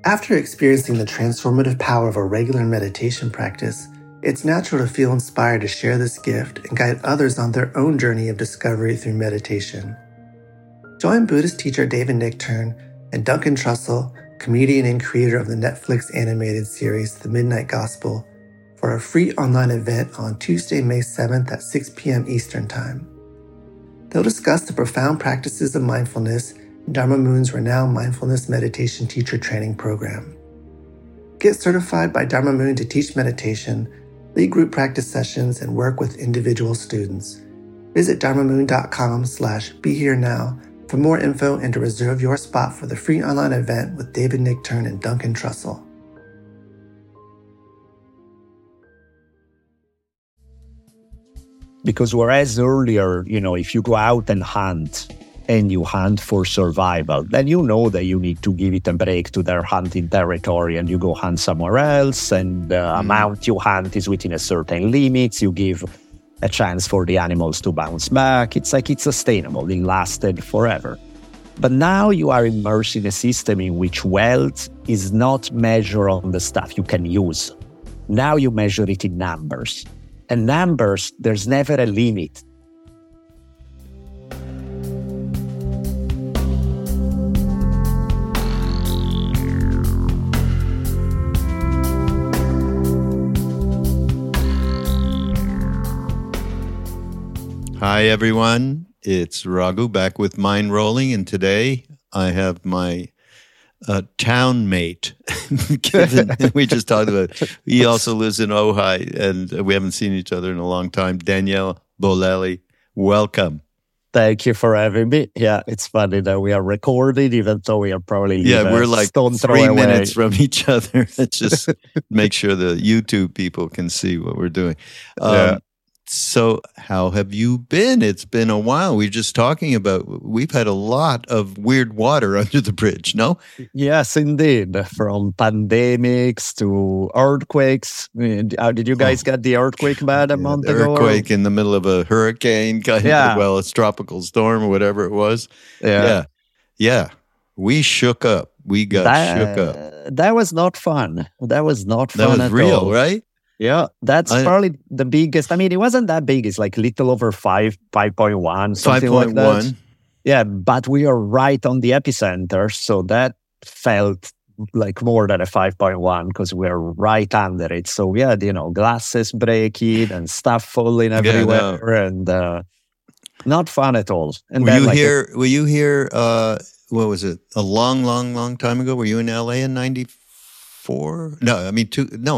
After experiencing the transformative power of a regular meditation practice, it's natural to feel inspired to share this gift and guide others on their own journey of discovery through meditation. Join Buddhist teacher David Nichtern and Duncan Trussell, comedian and creator of the Netflix animated series The Midnight Gospel, for a free online event on Tuesday, May 7th at 6 p.m. Eastern Time. They'll discuss the profound practices of mindfulness in Dharma Moon's renowned mindfulness meditation teacher training program. Get certified by Dharma Moon to teach meditation, lead group practice sessions, and work with individual students. Visit dharmamoon.com/beherenow for more info and to reserve your spot for the free online event with David Nichtern and Duncan Trussell. Because whereas earlier, if you go out and hunt and you hunt for survival, then you know that you need to give it a break to their hunting territory and you go hunt somewhere else, and the amount you hunt is within a certain limits. You give a chance for the animals to bounce back. It's like it's sustainable. It lasted forever. But now you are immersed in a system in which wealth is not measured on the stuff you can use. Now you measure it in numbers. And numbers, there's never a limit. Hi, everyone. It's Raghu back with Mind Rolling, and today I have my town mate. We just talked about it. He also lives in Ojai, and we haven't seen each other in a long time. Danielle Bolelli, welcome. Thank you for having me. Yeah, it's funny that we are recording, even though we are probably we're like stone 3 away. minutes from each other. Let's just make sure the YouTube people can see what we're doing. So how have you been? It's been a while. We're just talking about, we've had a lot of weird water under the bridge, no? Yes, indeed. From pandemics to earthquakes. Did you guys get the earthquake bad a month ago? Earthquake in the middle of a hurricane, well, it's tropical storm or whatever it was. Yeah. We shook up. We got shook up. That was not fun. That was not fun That was at real, all. right? Yeah, that's probably the biggest. I mean, it wasn't that big. It's like little over 5.1, something like that. 5.1. Yeah, but we are right on the epicenter. So that felt like more than a 5.1 because we're right under it. So we had, glasses breaking and stuff falling everywhere and not fun at all. And were you here, what was it, a long time ago? Were you in LA in 94? No, I mean,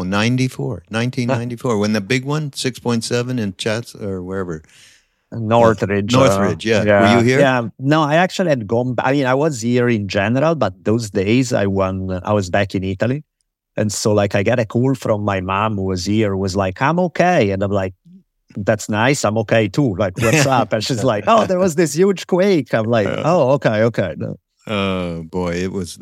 1994, when the big one, 6.7 in Chats or wherever. Northridge. Northridge, yeah. Were you here? Yeah. No, I actually had gone. I mean, I was here in general, but those days I was back in Italy. And so I got a call from my mom who was here, was like, I'm okay. And I'm like, that's nice. I'm okay too. Like, what's up? And she's like, oh, there was this huge quake. I'm like, oh, okay. No. Oh boy,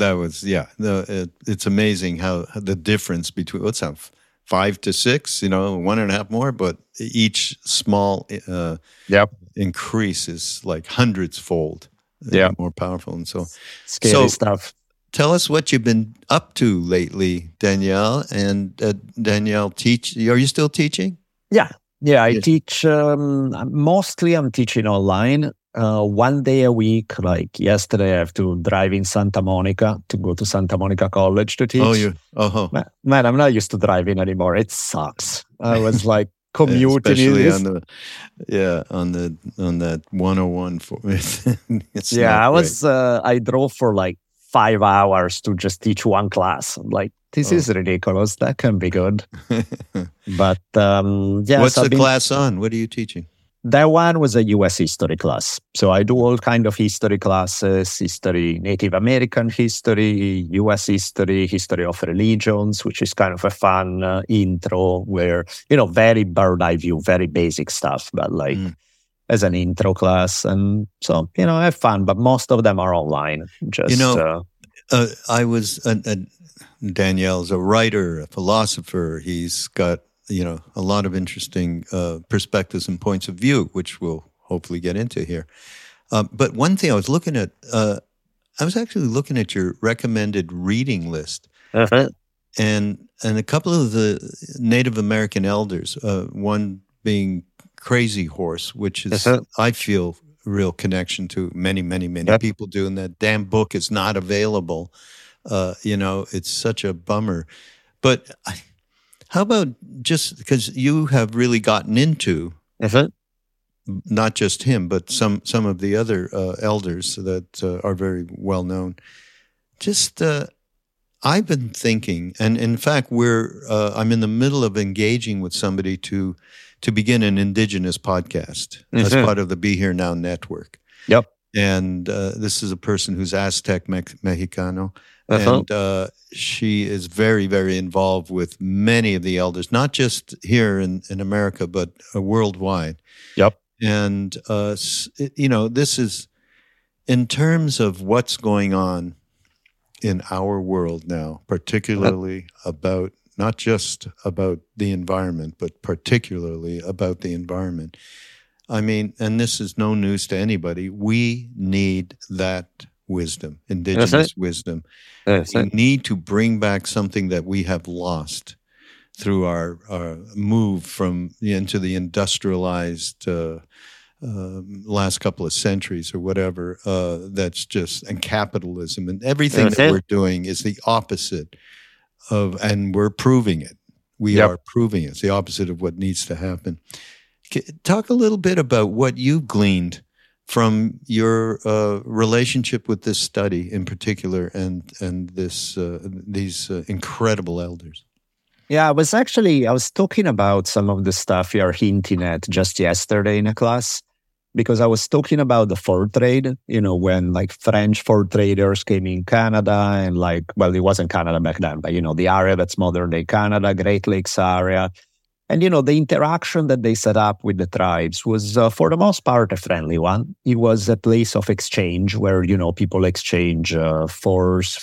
it's amazing how the difference between 5 to 6, 1.5 more, but each small increase is like hundreds fold more powerful, and so scary stuff. Tell us what you've been up to lately, Danielle. And Danielle, are you still teaching? Yeah, I teach. Mostly, I'm teaching online. 1 day a week, like yesterday, I have to drive in Santa Monica to go to Santa Monica College to teach. Man, I'm not used to driving anymore. It sucks. I was like commuting. Especially on that 101. I drove for like 5 hours to just teach one class. I'm like, this is ridiculous. That can be good. But what's the class on? What are you teaching? That one was a U.S. history class. So I do all kind of history classes, history, Native American history, U.S. history, history of religions, which is kind of a fun intro where, very bird eye view, very basic stuff, but as an intro class. And so, I have fun, but most of them are online. Danielle's a writer, a philosopher. He's got a lot of interesting perspectives and points of view, which we'll hopefully get into here. But one thing I was looking at, I was actually looking at your recommended reading list, Uh-huh. and a couple of the Native American elders, one being Crazy Horse, which is Uh-huh. I feel a real connection to. Many Yep. people do, and that damn book is not available. It's such a bummer. But how about, just because you have really gotten into Uh-huh. not just him, but some of the other elders that are very well known. Just I've been thinking, and in fact, I'm in the middle of engaging with somebody to begin an indigenous podcast as Mhm. part of the Be Here Now network. Yep. And this is a person who's Aztec Mexicano, Uh-huh. and she is very, very involved with many of the elders, not just here in America, but worldwide. Yep. And this is in terms of what's going on in our world now, particularly about not just about the environment, but particularly about the environment. I mean, and this is no news to anybody. We need that wisdom, indigenous wisdom. We need to bring back something that we have lost through our move into the industrialized last couple of centuries or whatever. That's just, and capitalism and everything that we're doing is the opposite of, and we're proving it. We are proving it. It's the opposite of what needs to happen. Talk a little bit about what you've gleaned from your relationship with this study in particular, and these incredible elders. Yeah, I was talking about some of the stuff you're hinting at just yesterday in a class, because I was talking about the fur trade, when like French fur traders came in Canada, and it wasn't Canada back then, but the area that's modern day Canada, Great Lakes area. And, the interaction that they set up with the tribes was, for the most part, a friendly one. It was a place of exchange where, people exchange furs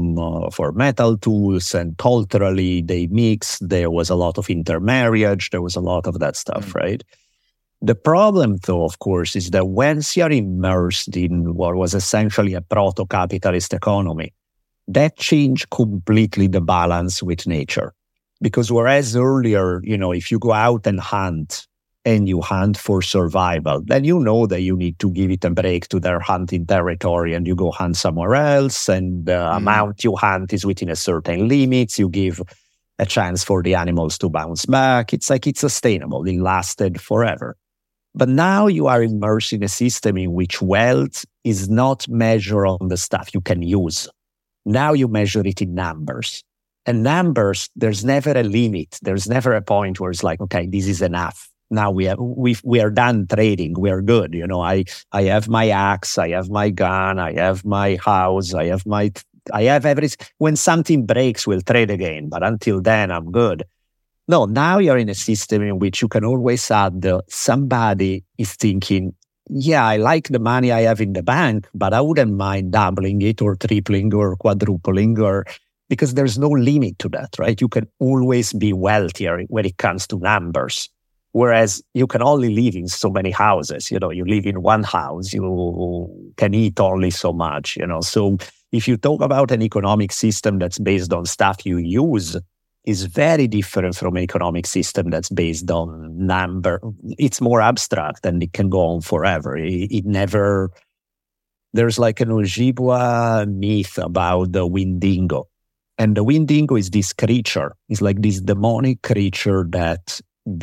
for metal tools, and culturally they mixed. There was a lot of intermarriage. There was a lot of that stuff, right? The problem, though, of course, is that once you're immersed in what was essentially a proto-capitalist economy, that changed completely the balance with nature. Because whereas earlier, if you go out and hunt and you hunt for survival, then you know that you need to give it a break to their hunting territory and you go hunt somewhere else. And the amount you hunt is within a certain limits. You give a chance for the animals to bounce back. It's like it's sustainable. It lasted forever. But now you are immersed in a system in which wealth is not measured on the stuff you can use. Now you measure it in numbers. And numbers, there's never a limit. There's never a point where it's like, okay, this is enough. Now we are done trading. We are good. I have my axe. I have my gun. I have my house. I have everything. When something breaks, we'll trade again. But until then, I'm good. No, now you're in a system in which you can always add somebody is thinking, yeah, I like the money I have in the bank, but I wouldn't mind doubling it or tripling or quadrupling, because there's no limit to that, right? You can always be wealthier when it comes to numbers, whereas you can only live in so many houses. You live in one house, you can eat only so much, So if you talk about an economic system that's based on stuff you use, is very different from an economic system that's based on number. It's more abstract and it can go on forever. It never... There's like an Ojibwa myth about the Windingo. And the Windingo is this creature. It's like this demonic creature that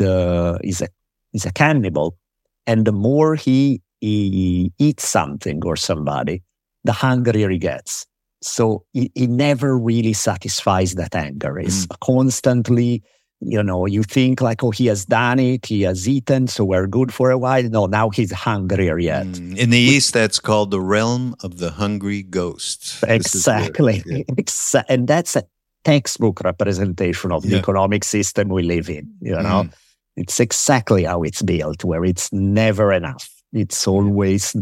is a cannibal. And the more he eats something or somebody, the hungrier he gets. So it never really satisfies that anger. It's constantly, you think like, oh, he has done it, he has eaten, so we're good for a while. No, now he's hungrier yet. In the East, that's called the realm of the hungry ghosts. Exactly. And that's a textbook representation of the economic system we live in. It's exactly how it's built, where it's never enough. It's always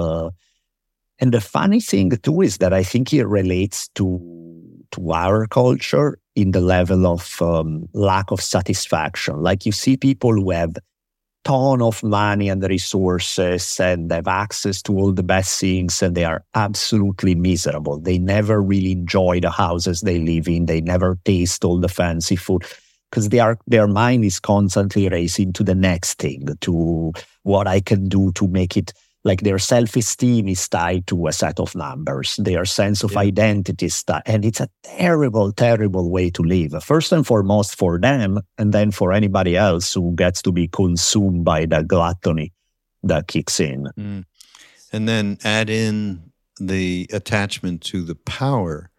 And the funny thing, too, is that I think it relates to our culture in the level of lack of satisfaction. Like you see people who have ton of money and resources and have access to all the best things, and they are absolutely miserable. They never really enjoy the houses they live in. They never taste all the fancy food because their mind is constantly racing to the next thing, to what I can do to make it. Like their self-esteem is tied to a set of numbers. Their sense of identity is tied. And it's a terrible, terrible way to live. First and foremost for them, and then for anybody else who gets to be consumed by the gluttony that kicks in. Mm. And then add in the attachment to the power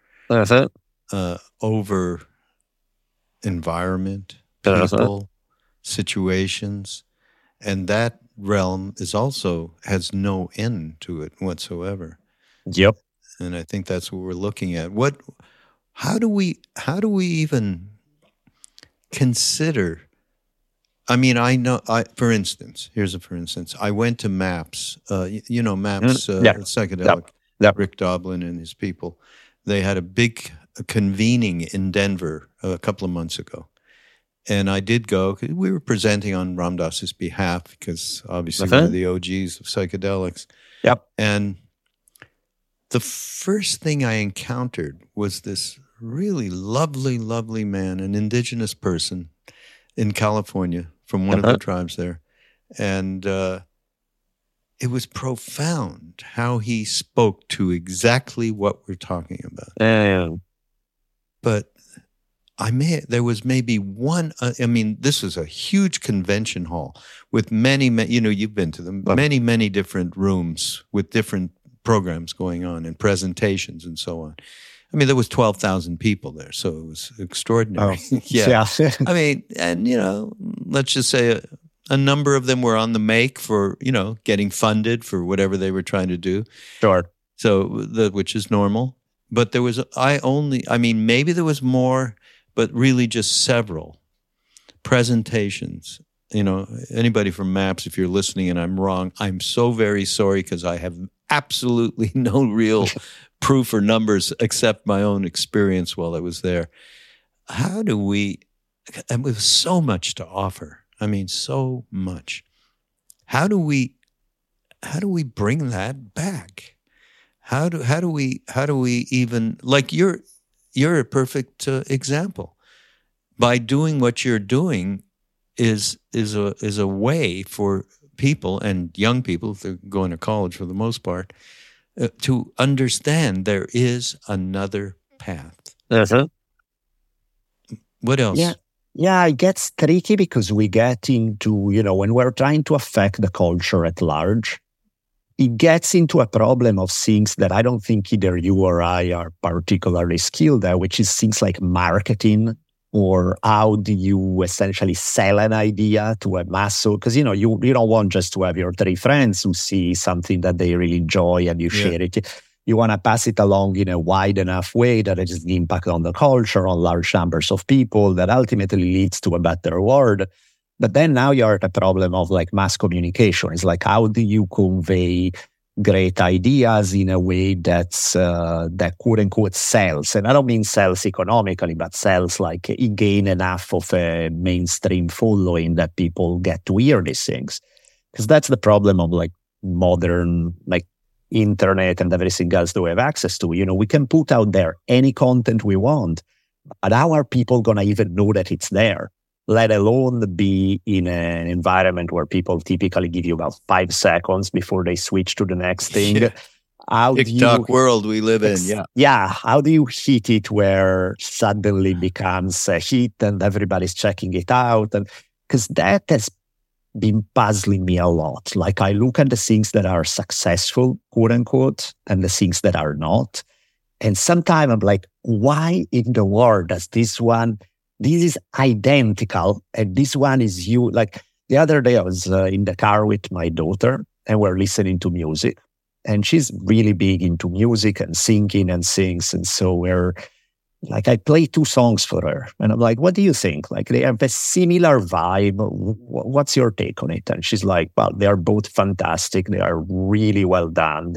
over environment, people, situations, and that realm is also has no end to it whatsoever. Yep. And I think that's what we're looking at. How do we even consider? I mean, for instance, I went to MAPS, MAPS, psychedelic, Rick Doblin and his people. They had a big convening in Denver a couple of months ago. And I did go. We were presenting on Ram Dass's behalf because obviously one of the OGs of psychedelics. Yep. And the first thing I encountered was this really lovely, lovely man, an indigenous person in California from one of the tribes there. And it was profound how he spoke to exactly what we're talking about. But there was maybe one, this was a huge convention hall with many, you've been to them, many, many different rooms with different programs going on and presentations and so on. I mean, there was 12,000 people there, so it was extraordinary. Yeah. I mean, and, let's just say a number of them were on the make for, getting funded for whatever they were trying to do. Sure. So, which is normal. But there was, maybe there was more, but really just several presentations. Anybody from MAPS, if you're listening and I'm wrong, I'm so very sorry because I have absolutely no real proof or numbers except my own experience while I was there. And with so much to offer. I mean, so much. How do we bring that back? How do we even, like you're a perfect example. By doing what you're doing is a way for people and young people, if they're going to college for the most part, to understand there is another path. What else? Yeah, it gets tricky because we get into, when we're trying to affect the culture at large, it gets into a problem of things that I don't think either you or I are particularly skilled at, which is things like marketing, or how do you essentially sell an idea to a mass? Because, you don't want just to have your three friends who see something that they really enjoy and you share it. You want to pass it along in a wide enough way that it has an impact on the culture, on large numbers of people, that ultimately leads to a better world. But then now you're at a problem of like mass communication. It's like, how do you convey great ideas in a way that quote unquote sells? And I don't mean sells economically, but sells like it gain enough of a mainstream following that people get to hear these things. Because that's the problem of like modern, like internet and everything else that we have access to. We can put out there any content we want, but how are people going to even know that it's there? Let alone be in an environment where people typically give you about 5 seconds before they switch to the next thing. Yeah. TikTok world we live in, Yeah, how do you hit it where suddenly becomes a hit and everybody's checking it out? And because that has been puzzling me a lot. Like I look at the things that are successful, quote unquote, and the things that are not. And sometimes I'm like, why in the world does this is identical, and this one is you. Like the other day, I was in the car with my daughter, and we're listening to music. And she's really big into music and singing and sings. And so I play 2 songs for her. And I'm like, what do you think? Like they have a similar vibe. What's your take on it? And she's like, well, they are both fantastic. They are really well done. They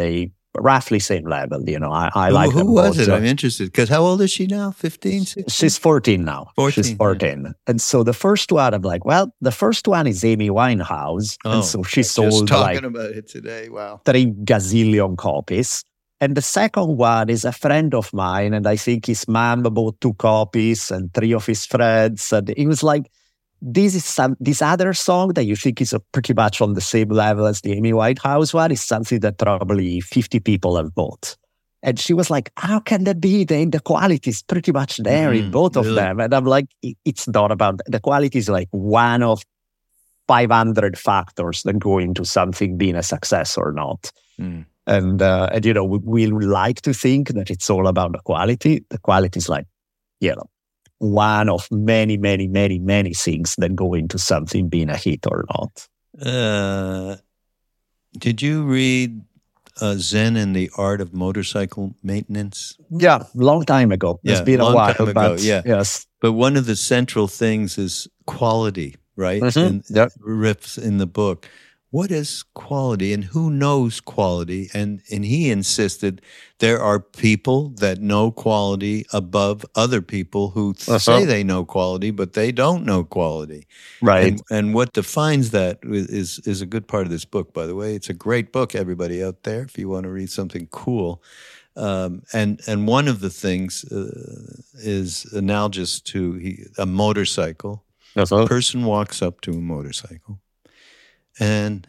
roughly same level. I like them who was both. it? I'm interested because how old is she now? 15, 16? She's 14 now. 14. She's 14. Yeah. And so the first one, I'm like, well, the first one is Amy Winehouse. And so she sold just talking about it today. Wow. 3 gazillion copies. And the second one is a friend of mine. And I think his mom bought 2 copies and 3 of his friends. And it was like, this other song that you think is pretty much on the same level as the Amy Winehouse one is something that probably 50 people have bought. And she was like, how can that be? The quality is pretty much there in both of them. And I'm like, it's not about the quality is like one of 500 factors that go into something being a success or not. And we like to think that it's all about the quality. The quality is like, one of many, many, many, many things that go into something being a hit or not. Did you read Zen and the Art of Motorcycle Maintenance? Yeah, long time ago. It's been a while. Yes. But one of the central things is quality, right? And riffs in the book. What is quality and who knows quality? And he insisted there are people that know quality above other people who say they know quality, but they don't know quality. Right. And what defines that is a good part of this book, by the way. It's a great book, everybody out there, if you want to read something cool. And one of the things is analogous to a motorcycle. A person walks up to a motorcycle. And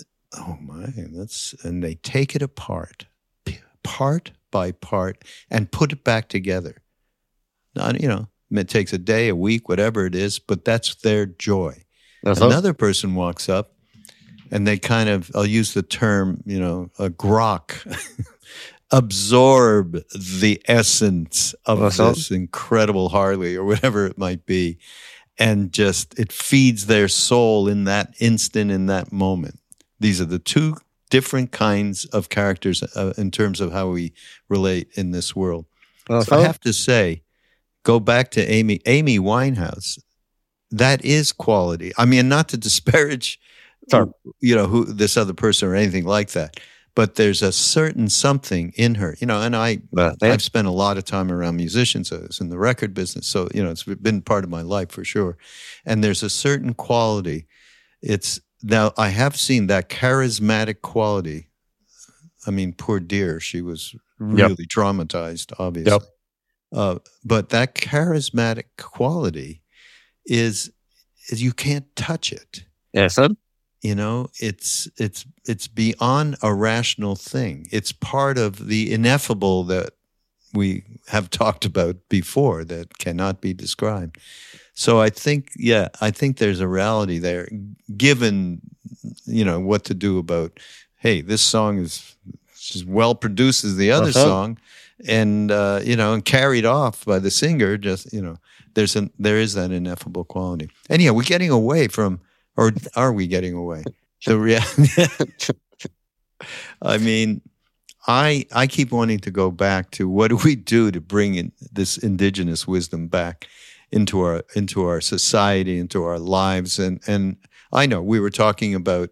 and they take it apart, part by part, and put it back together. It takes a day, a week, whatever it is, but that's their joy. Another person walks up, and they kind of, I'll use the term, a grok, absorb the essence of this incredible Harley or whatever it might be. And just, it feeds their soul in that instant, in that moment. These are the 2 different kinds of characters in terms of how we relate in this world. So I have to say, go back to Amy Winehouse. That is quality. I mean, not to disparage, who this other person or anything like that. But there's a certain something in her, and I've spent a lot of time around musicians. I was in the record business, so, it's been part of my life for sure. And there's a certain quality. Now, I have seen that charismatic quality. I mean, poor dear, she was really traumatized, obviously. But that charismatic quality is you can't touch it. Yes, sir. It's beyond a rational thing. It's part of the ineffable that we have talked about before that cannot be described. So I think there's a reality there, given, what to do about, hey, this song is as well produced as the other song and, and carried off by the singer, just, there is that ineffable quality. Anyhow, we're getting away from, or are we getting away? I mean, I keep wanting to go back to what do we do to bring in this indigenous wisdom back into our society, into our lives. And I know we were talking about,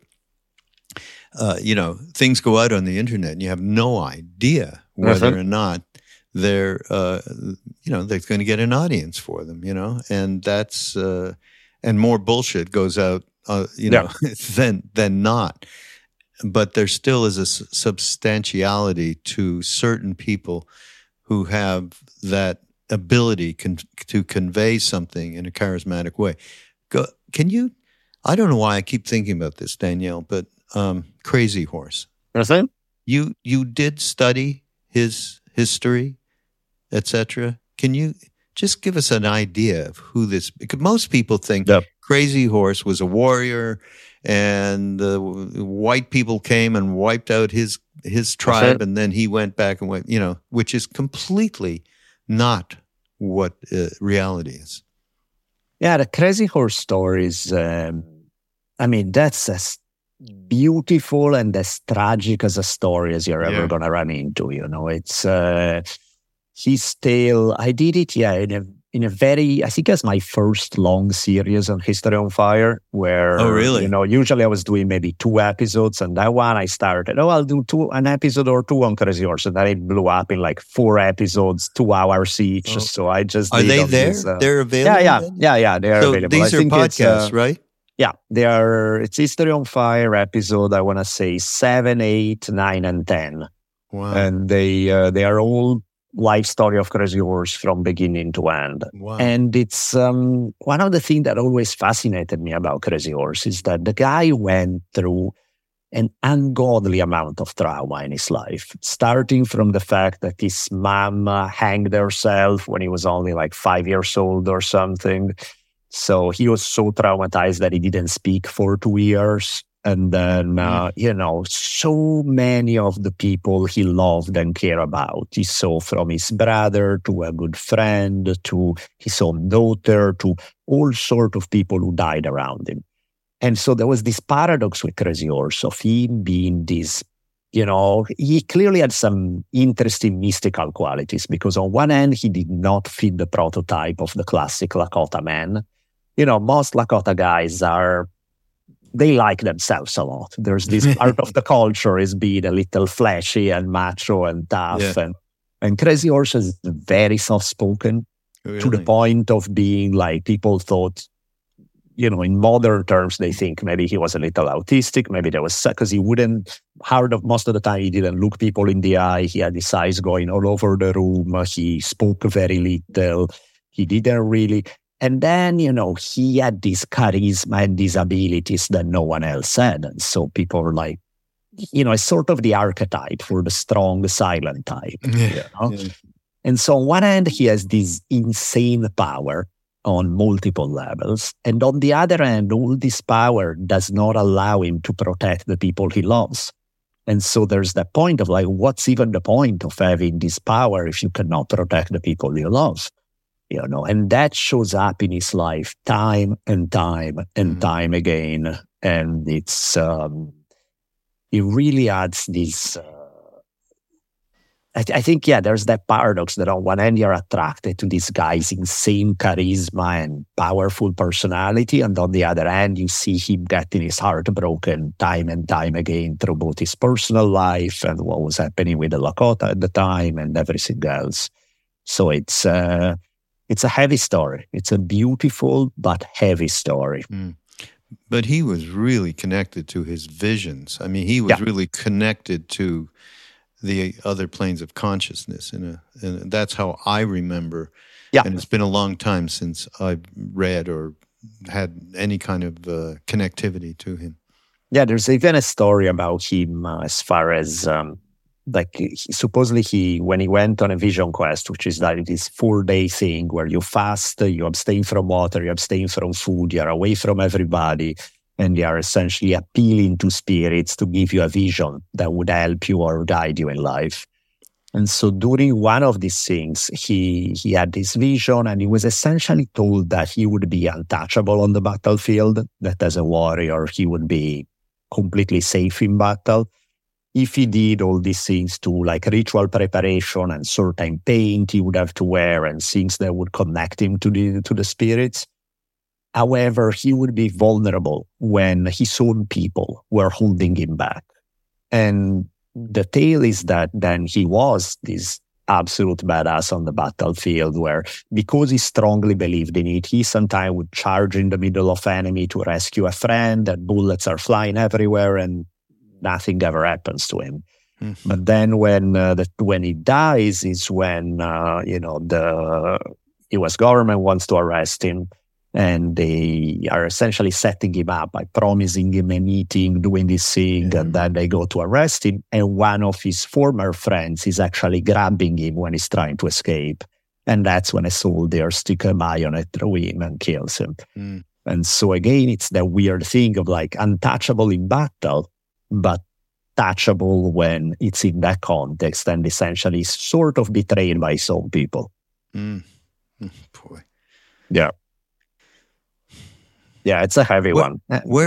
things go out on the internet and you have no idea whether or not they're going to get an audience for them, and that's, and more bullshit goes out, than not. But there still is a substantiality to certain people who have that ability to convey something in a charismatic way. Can you? I don't know why I keep thinking about this, Danielle, but Crazy Horse. Understand? You did study his history, etc. Can you just give us an idea of who this? Because most people think Crazy Horse was a warrior, and the white people came and wiped out his tribe, and then he went back and went, which is completely not what reality is. Yeah, the Crazy Horse stories, that's as beautiful and as tragic as a story as you're ever going to run into, It's his tale. I did it, in in a very, I think it's my first long series on History on Fire, where, Oh, really? Usually I was doing maybe 2 episodes, and that one I started, I'll do an episode or 2 on Crazy Horse, and then it blew up in like 4 episodes, 2 hours each. Oh. So I just Are they there? They're available? Yeah, they are so available. These are podcasts, right? Yeah, it's History on Fire episode, I want to say 7, 8, 9, and 10. Wow. And they are all life story of Crazy Horse from beginning to end. Wow. And it's one of the things that always fascinated me about Crazy Horse is that the guy went through an ungodly amount of trauma in his life, starting from the fact that his mom hanged herself when he was only like 5 years old or something. So he was so traumatized that he didn't speak for 2 years. And then, so many of the people he loved and cared about, he saw from his brother to a good friend to his own daughter to all sorts of people who died around him. And so there was this paradox with Crazy Horse of him being this, he clearly had some interesting mystical qualities, because on one end, he did not fit the prototype of the classic Lakota man. Most Lakota guys they like themselves a lot. There's this part of the culture is being a little flashy and macho and tough. Yeah. And Crazy Horse is very soft-spoken, Really? to the point of being like, people thought, in modern terms, they think maybe he was a little autistic. Maybe there was, because he wouldn't, most of the time, he didn't look people in the eye. He had his eyes going all over the room. He spoke very little. He didn't really... And then, he had this charisma and these abilities that no one else had. And so people were like, it's sort of the archetype for the strong, silent type. Yeah. And so on one hand, he has this insane power on multiple levels. And on the other hand, all this power does not allow him to protect the people he loves. And so there's that point of like, what's even the point of having this power if you cannot protect the people you love? And that shows up in his life time and time and time again. And it's, it really adds this, I think, there's that paradox that on one end you're attracted to this guy's insane charisma and powerful personality. And on the other hand, you see him getting his heart broken time and time again through both his personal life and what was happening with the Lakota at the time and everything else. So it's a heavy story. It's a beautiful but heavy story. But he was really connected to his visions. I mean, he was really connected to the other planes of consciousness. And that's how I remember. Yeah. And it's been a long time since I've read or had any kind of connectivity to him. Yeah, there's even a story about him as far as... supposedly when he went on a vision quest, which is like this 4-day thing where you fast, you abstain from water, you abstain from food, you're away from everybody, and they are essentially appealing to spirits to give you a vision that would help you or guide you in life. And so during one of these things, he had this vision, and he was essentially told that he would be untouchable on the battlefield, that as a warrior, he would be completely safe in battle. If he did all these things to like ritual preparation and certain paint he would have to wear and things that would connect him to the spirits. However, he would be vulnerable when his own people were holding him back. And the tale is that then he was this absolute badass on the battlefield where, because he strongly believed in it, he sometimes would charge in the middle of enemy to rescue a friend, and bullets are flying everywhere and nothing ever happens to him. But then when he dies is when the U.S. government wants to arrest him, and they are essentially setting him up by promising him a meeting, doing this thing, and then they go to arrest him. And one of his former friends is actually grabbing him when he's trying to escape, and that's when a soldier sticks a bayonet through him and kills him. And so again, it's that weird thing of like untouchable in battle, but touchable when it's in that context and essentially sort of betrayed by some people. Boy. Yeah. Yeah, it's a heavy one.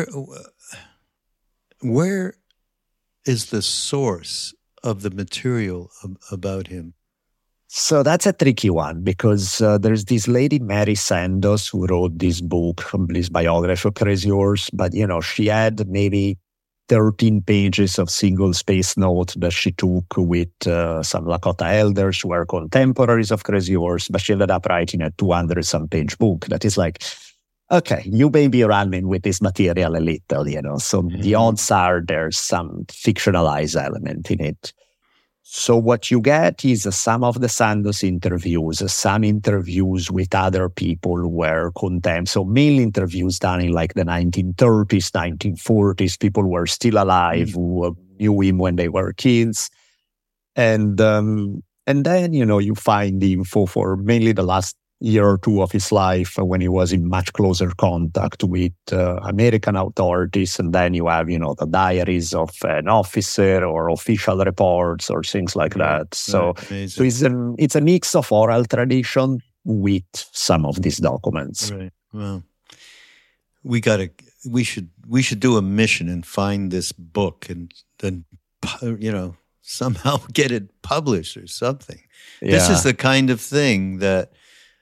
Where is the source of the material about him? So that's a tricky one because there's this lady, Mary Sandoz, who wrote this book, this biography of Crazy Horse. But, she had maybe 13 pages of single space note that she took with some Lakota elders who were contemporaries of Crazy Horse. But she ended up writing a 200-some page book that is like, okay, you may be running with this material a little, So the odds are there's some fictionalized element in it. So what you get is some of the Sandoz interviews, some interviews with other people who were so mainly interviews done in like the 1930s, 1940s, people who were still alive, who knew him when they were kids. And then, you find the info for mainly the last year or two of his life when he was in much closer contact with American authorities. And then you have, the diaries of an officer or official reports or things like that. So it's a mix of oral tradition with some of these documents. Right. Well, we should do a mission and find this book and then, somehow get it published or something. Yeah. This is the kind of thing that,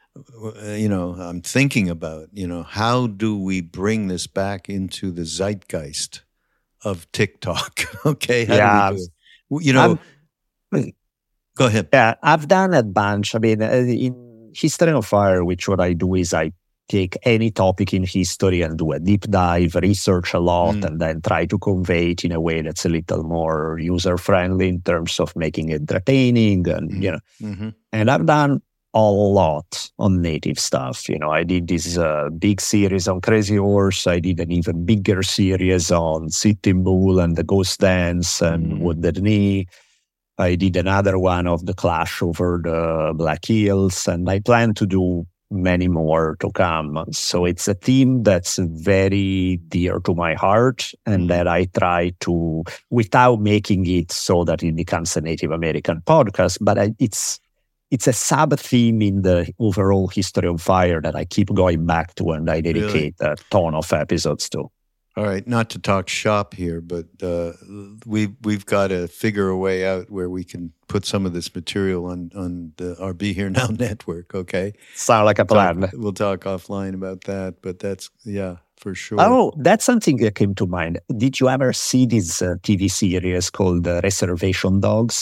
I'm thinking about, how do we bring this back into the zeitgeist of TikTok? Okay. How do we do it? Go ahead. Yeah, I've done a bunch. I mean, in History on Fire, what I do is I take any topic in history and do a deep dive, research a lot, and then try to convey it in a way that's a little more user-friendly in terms of making it entertaining. And, and I've done a lot on native stuff. I did this big series on Crazy Horse. I did an even bigger series on Sitting Bull and the Ghost Dance and Wounded Knee. I did another one of the clash over the Black Hills, and I plan to do many more to come. So it's a theme that's very dear to my heart and that I try to, without making it so that it becomes a Native American podcast, but it's a sub-theme in the overall History on Fire that I keep going back to and I dedicate a ton of episodes to. All right, not to talk shop here, but we've got to figure a way out where we can put some of this material on our Be Here Now network, okay? Sound like a plan. We'll talk offline about that, but that's, for sure. Oh, that's something that came to mind. Did you ever see this TV series called Reservation Dogs?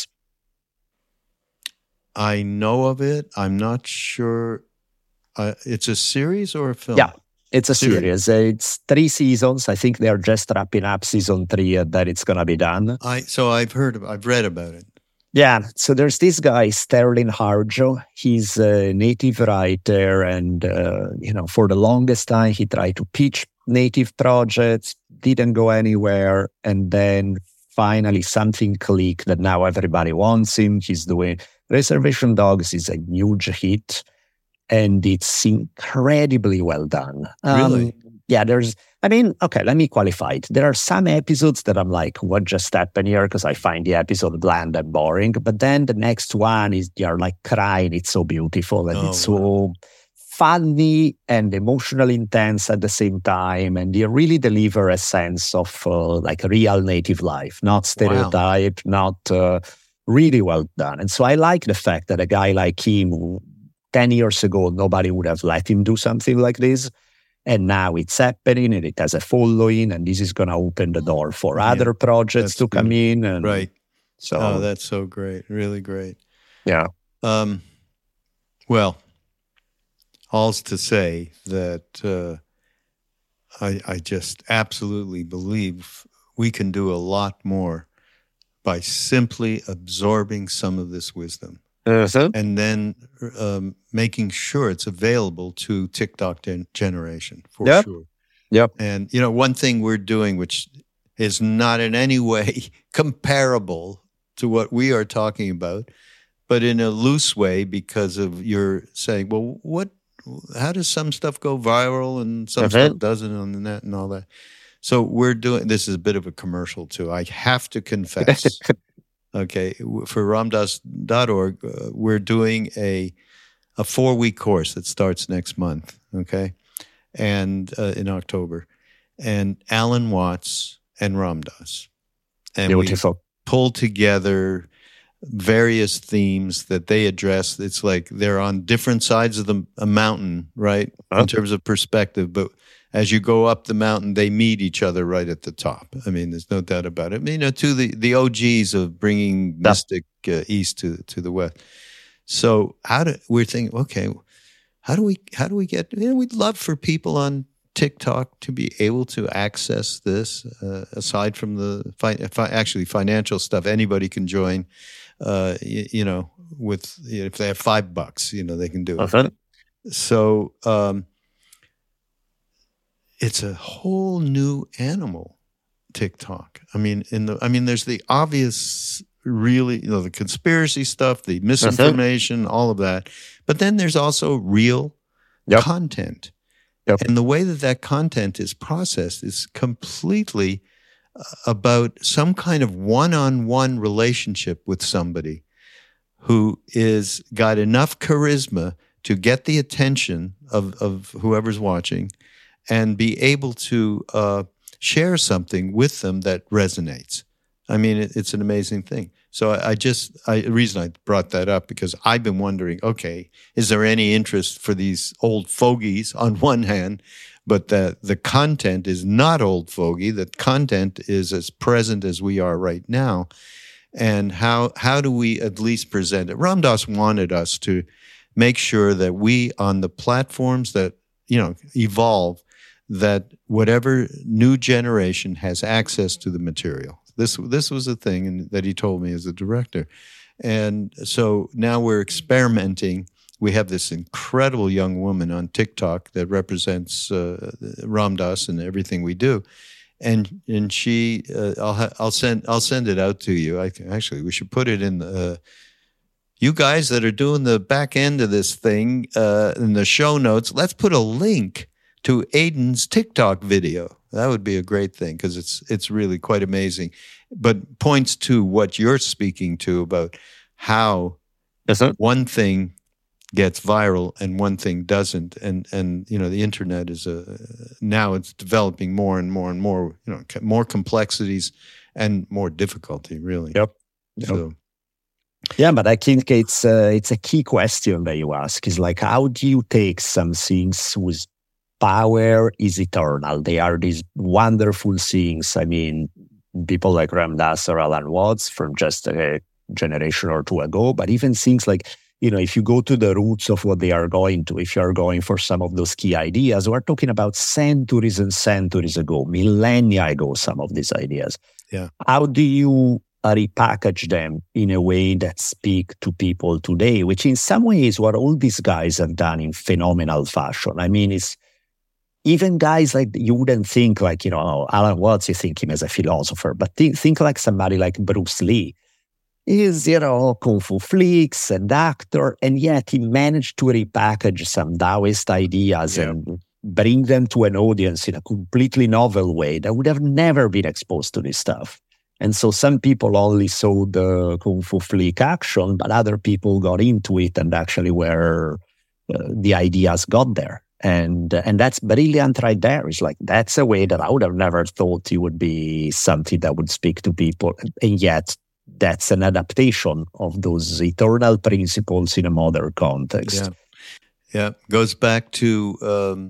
I know of it. I'm not sure. It's a series or a film? Yeah, it's a series. It's 3 seasons. I think they're just wrapping up season 3 and then it's going to be done. I've read about it. Yeah, so there's this guy, Sterling Harjo. He's a native writer and, for the longest time, he tried to pitch native projects, didn't go anywhere, and then finally something clicked that now everybody wants him. He's doing Reservation Dogs is a huge hit, and it's incredibly well done. Really? Yeah, let me qualify it. There are some episodes that I'm like, what just happened here? Because I find the episode bland and boring. But then the next one is you're like crying. It's so beautiful and so funny and emotionally intense at the same time. And you really deliver a sense of like real native life, not stereotype, not really well done. And so I like the fact that a guy like him, 10 years ago, nobody would have let him do something like this. And now it's happening and it has a following, and this is going to open the door for other projects to come in. And right. So that's so great. Really great. Yeah. Well, all's to say that I just absolutely believe we can do a lot more by simply absorbing some of this wisdom. And then making sure it's available to TikTok generation for sure. Yep. And, one thing we're doing, which is not in any way comparable to what we are talking about, but in a loose way because of your saying, well, how does some stuff go viral and some stuff doesn't on the net and all that? So we're doing, this is a bit of a commercial too. I have to confess. Okay, for ramdas.org, we're doing a 4-week course that starts next month, okay, and in October. And Alan Watts and Ram Dass. And beautiful. We pulled together various themes that they address. It's like they're on different sides of a mountain, right? In terms of perspective, but as you go up the mountain, they meet each other right at the top. I mean, there's no doubt about it. You know, to the OGs of bringing mystic east to the west. So we're thinking, okay, how do we get? You know, we'd love for people on TikTok to be able to access this. Aside from the actually financial stuff, anybody can join. You know, if they have $5, you know, they can do it. So. It's a whole new animal, TikTok. I mean, there's the obvious, really, you know, the conspiracy stuff, the misinformation, all of that. But then there's also real content. And the way that content is processed is completely about some kind of one-on-one relationship with somebody who is got enough charisma to get the attention of whoever's watching, and be able to share something with them that resonates. I mean, it's an amazing thing. So the reason I brought that up, because I've been wondering, okay, is there any interest for these old fogies on one hand, but the content is not old fogey. The content is as present as we are right now. And how do we at least present it? Ram Dass wanted us to make sure that we, on the platforms that, you know, evolve, that whatever new generation has access to the material. This was a thing that he told me as a director. And so now we're experimenting. We have this incredible young woman on TikTok that represents Ram Dass and everything we do. And she, I'll send it out to you. Actually, we should put it in you guys that are doing the back end of this thing in the show notes. Let's put a link to Aidan's TikTok video. That would be a great thing, because it's really quite amazing. But points to what you're speaking to about how one thing gets viral and one thing doesn't. And you know, the internet is now it's developing more and more and more, you know, more complexities and more difficulty, really. Yep. So. Yeah, but I think it's a key question that you ask, is like, how do you take some things whose power is eternal? They are these wonderful things. I mean, people like Ram Dass or Alan Watts from just a generation or two ago, but even things like, you know, if you go to the roots of what they are going to, if you're going for some of those key ideas, we're talking about centuries and centuries ago, millennia ago, some of these ideas. Yeah. How do you repackage them in a way that speak to people today, which in some ways what all these guys have done in phenomenal fashion. I mean, it's even guys like, you wouldn't think like, you know, Alan Watts, you think him as a philosopher, but think like somebody like Bruce Lee. He's, you know, Kung Fu flicks and actor, and yet he managed to repackage some Taoist ideas and bring them to an audience in a completely novel way that would have never been exposed to this stuff. And so some people only saw the Kung Fu flick action, but other people got into it and actually where the ideas got there. And that's brilliant right there. It's like, that's a way that I would have never thought it would be something that would speak to people. And yet that's an adaptation of those eternal principles in a modern context. Yeah. Goes back to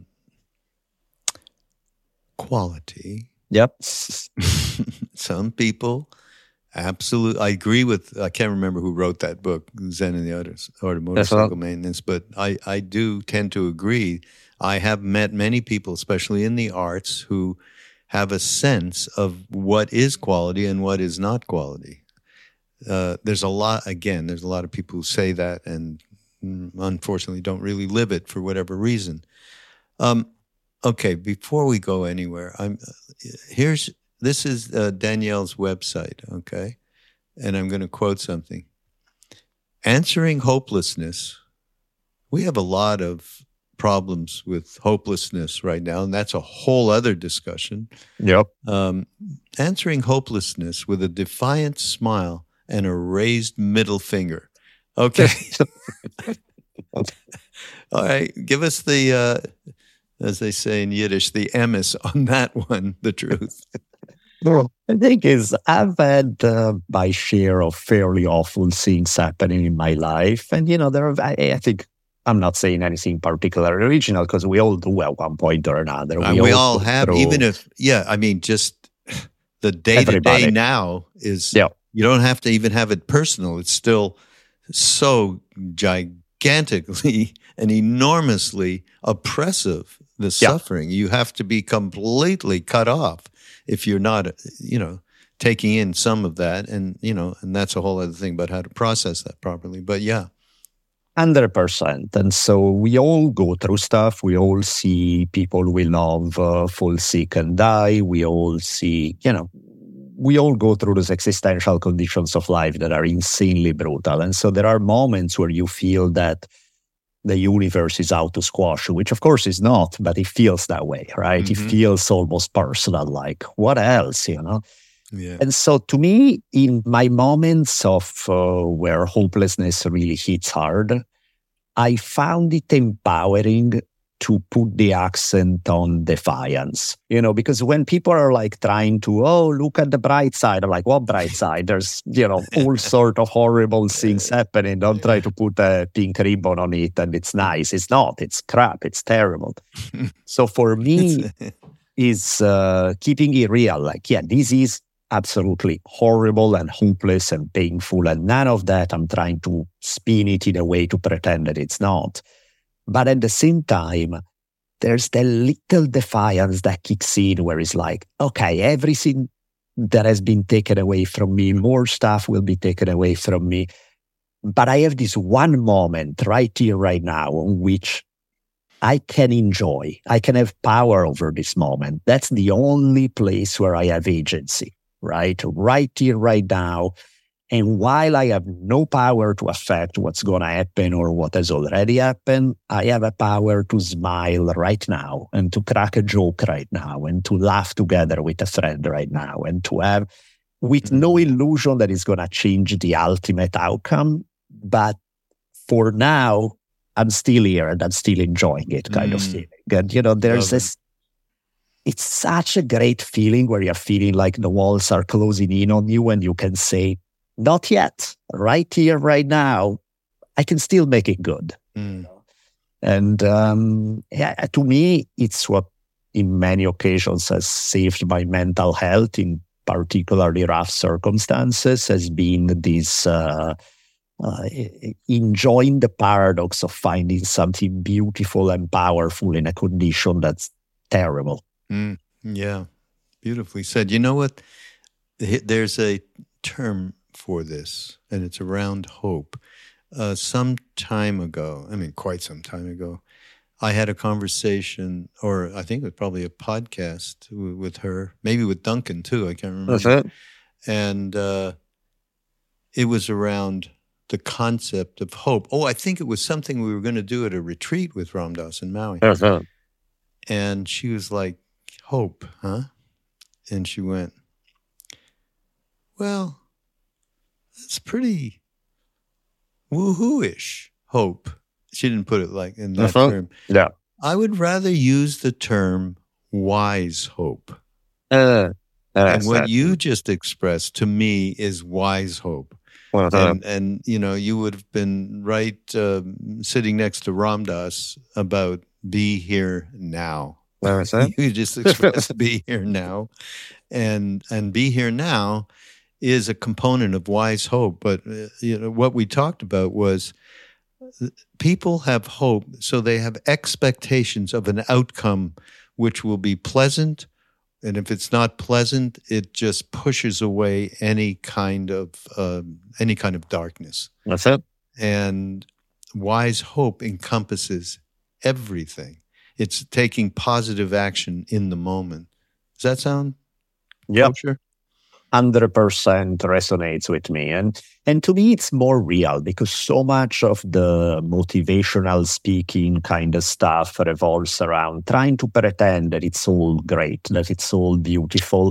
quality. Yep. Some people absolutely. I agree with. I can't remember who wrote that book, Zen and the Art of Motorcycle Maintenance, but I do tend to agree. I have met many people, especially in the arts, who have a sense of what is quality and what is not quality. There's a lot of people who say that and unfortunately don't really live it for whatever reason. Okay, before we go anywhere, this is Danielle's website, okay? And I'm going to quote something. Answering hopelessness. We have a lot of problems with hopelessness right now, and that's a whole other discussion. Yep. Answering hopelessness with a defiant smile and a raised middle finger. Okay. All right, give us the... as they say in Yiddish, the emes on that one, the truth. No. The thing is, I've had my share of fairly awful things happening in my life. And, I think I'm not saying anything particularly original because we all do at one point or another. We all have, even if, just the day-to-day now is, you don't have to even have it personal. It's still so gigantically and enormously oppressive, the suffering. You have to be completely cut off if you're not, taking in some of that. And, and that's a whole other thing about how to process that properly. But 100%. And so we all go through stuff. We all see people we love fall sick and die. We all see, we all go through those existential conditions of life that are insanely brutal. And so there are moments where you feel that the universe is out to squash you, which of course is not, but it feels that way, right? Mm-hmm. It feels almost personal, like what else, Yeah. And so to me, in my moments of where hopelessness really hits hard, I found it empowering to put the accent on defiance, because when people are like trying to, look at the bright side, I'm like, what bright side? There's, all sort of horrible things happening. Don't try to put a pink ribbon on it and it's nice. It's not. It's crap. It's terrible. So for me, is keeping it real. Like, this is absolutely horrible and hopeless and painful. And none of that I'm trying to spin it in a way to pretend that it's not. But at the same time, there's the little defiance that kicks in where it's like, okay, everything that has been taken away from me, more stuff will be taken away from me. But I have this one moment right here, right now, on which I can enjoy. I can have power over this moment. That's the only place where I have agency, right? Right here, right now. And while I have no power to affect what's going to happen or what has already happened, I have a power to smile right now and to crack a joke right now and to laugh together with a friend right now and to have, with no illusion that it's going to change the ultimate outcome. But for now, I'm still here and I'm still enjoying it kind of feeling. And, there's this, it's such a great feeling where you're feeling like the walls are closing in on you and you can say, not yet. Right here, right now, I can still make it good. And to me, it's what in many occasions has saved my mental health in particularly rough circumstances, has been this enjoying the paradox of finding something beautiful and powerful in a condition that's terrible. Yeah, beautifully said. You know what? There's a term for this, and it's around hope. Some time ago, quite some time ago, I had a conversation, or I think it was probably a podcast with her, maybe with Duncan too, I can't remember. That's it. And it was around the concept of hope. I think it was something we were going to do at a retreat with Ram Dass in Maui. And she was like, hope, huh? And she went, well, it's pretty woohoo-ish, hope. She didn't put it like in that term. Yeah. I would rather use the term wise hope. And what you just expressed to me is wise hope. And you would have been right sitting next to Ram Dass about be here now. You just expressed be here now. And be here now is a component of wise hope. But what we talked about was people have hope, so they have expectations of an outcome which will be pleasant. And if it's not pleasant, it just pushes away any kind of darkness. That's it. And wise hope encompasses everything. It's taking positive action in the moment. Does that sound kosher? 100% resonates with me. And to me, it's more real because so much of the motivational speaking kind of stuff revolves around trying to pretend that it's all great, that it's all beautiful,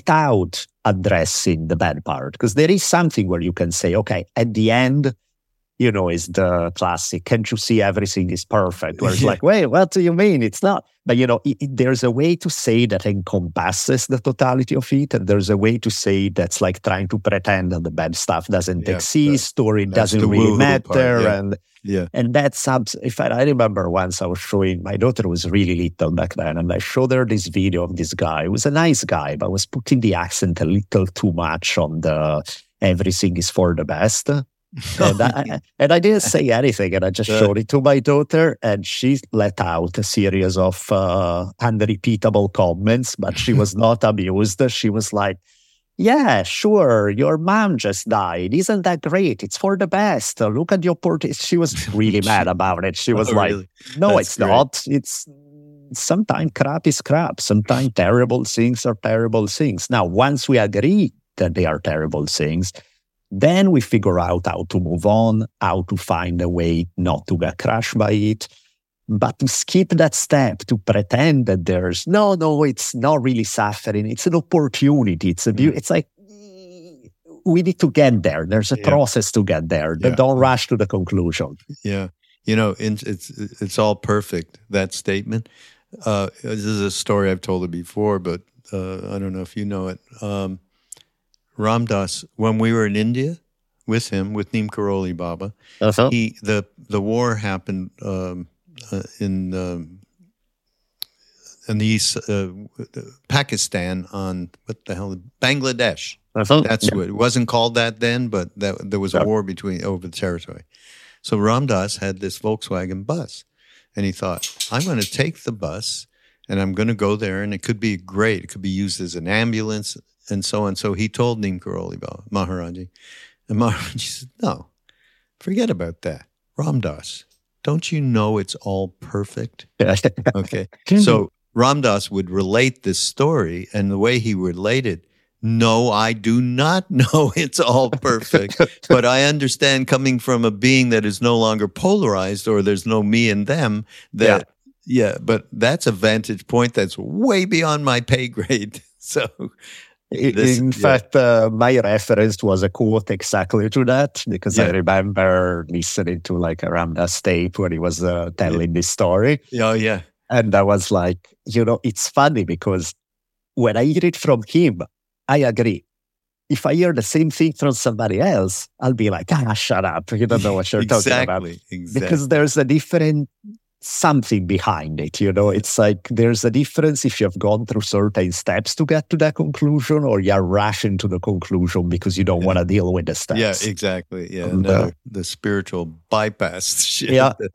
without addressing the bad part. Because there is something where you can say, okay, at the end, is the classic, can't you see everything is perfect? Where it's like, wait, what do you mean? It's not. But, there's a way to say that encompasses the totality of it. And there's a way to say that's like trying to pretend that the bad stuff doesn't exist or it doesn't really matter. And that's, if I remember once I was showing, my daughter was really little back then, and I showed her this video of this guy. He was a nice guy, but was putting the accent a little too much on the everything is for the best. And I didn't say anything, and I just showed it to my daughter, and she let out a series of unrepeatable comments, but she was not amused. She was like, yeah, sure, your mom just died. Isn't that great? It's for the best. Look at your She was really mad about it. She was like, really? No, that's it's great. Not. It's sometimes crap is crap. Sometimes terrible things are terrible things. Now, once we agree that they are terrible things, then we figure out how to move on, how to find a way not to get crushed by it. But to skip that step, to pretend that there's no, it's not really suffering. It's an opportunity. It's it's like we need to get there. There's a process to get there. Don't rush to the conclusion. Yeah, it's all perfect. That statement. This is a story I've told it before, but I don't know if you know it. Ram Dass, when we were in India with him, with Neem Karoli Baba, the war happened. In the east, Pakistan on what the hell, Bangladesh. That's what it wasn't called that then, but there was a war over the territory. So Ram Dass had this Volkswagen bus, and he thought, I'm going to take the bus and I'm going to go there, and it could be great. It could be used as an ambulance and so on. So he told Neem Karoli Baba, Maharaji, and Maharaji said, no, forget about that. Ram Dass, don't you know it's all perfect? Okay. So Ram Dass would relate this story, and the way he related, no, I do not know it's all perfect, but I understand coming from a being that is no longer polarized, or there's no me and them, that, but that's a vantage point that's way beyond my pay grade. So in fact, my reference was a quote exactly to that, because I remember listening to like a Ram Dass tape where he was telling this story. Oh, yeah. And I was like, it's funny because when I hear it from him, I agree. If I hear the same thing from somebody else, I'll be like, shut up. You don't know what you're talking about. Exactly. Because there's a different something behind it, It's like there's a difference if you've gone through certain steps to get to that conclusion, or you're rushing to the conclusion because you don't want to deal with the steps. Yeah, exactly. Yeah, the spiritual bypass shit.